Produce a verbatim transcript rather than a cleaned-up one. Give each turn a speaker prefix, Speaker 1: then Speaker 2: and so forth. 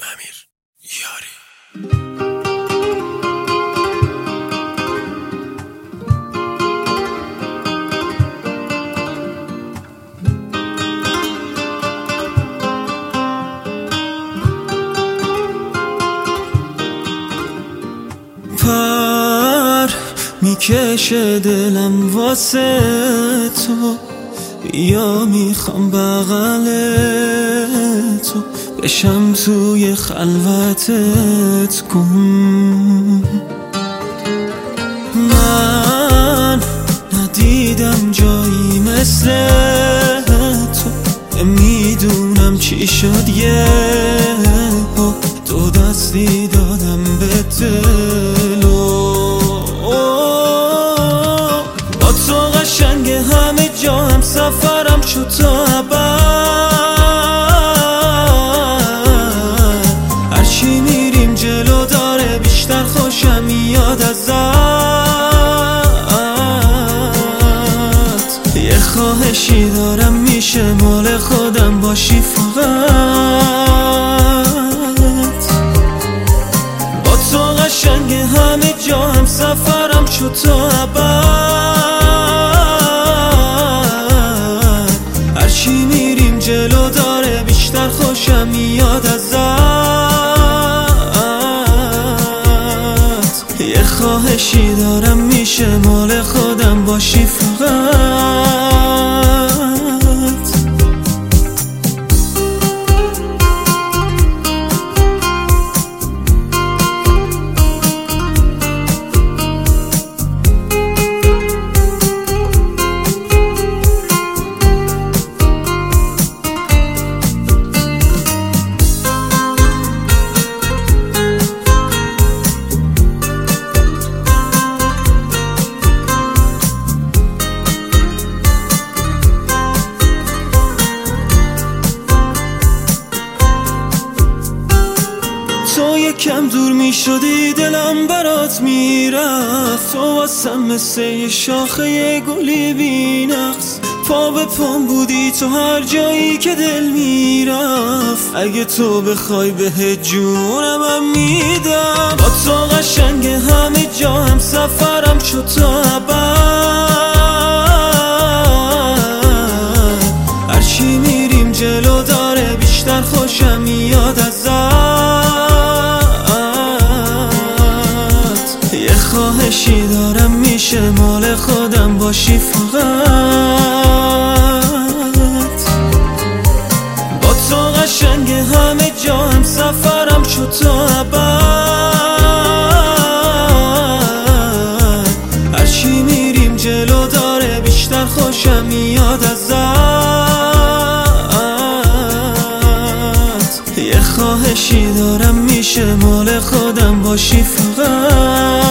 Speaker 1: امیر یاری.
Speaker 2: پر میکشه دلم واسه تو، یا میخوام بغل تو بشم توی خلوتت کن. من ندیدم جایی مثل تو، میدونم چی شد یه دو دستی دادم به دلو. با تو قشنگ همه جا هم سفرم شد تا ابد، هرچی میریم جلو داره بیشتر خوشم میاد ازت. یه خواهشی دارم میشه مال خودم باشی فقط. با تو قشنگ همه جا هم سفرم شد تا ابد، هرچی میریم جلو داره بیشتر خوشم میاد ازت. یه خواهشی دارم میشه مال خودم باشی فقط. تو یکم دور می شدی دلم برات میرفت، تو واسم مثل یه شاخه گلی بی نقص. پا به پام بودی تو هر جایی که دل میرفت، اگه تو بخوای به جونم هم میدم. با تو قشنگ همه جا هم سفرم شد تا ابد، هرچی میریم جلو داره بیشتر خوشم میاد ازت. یه خواهشی دارم میشه مال خودم باشی فقط. با تو قشنگ همه جا هم سفرم شد تا ابد، هرچی میریم جلو داره بیشتر خوشم میاد ازت. یه خواهشی دارم میشه مال خودم باشی فقط.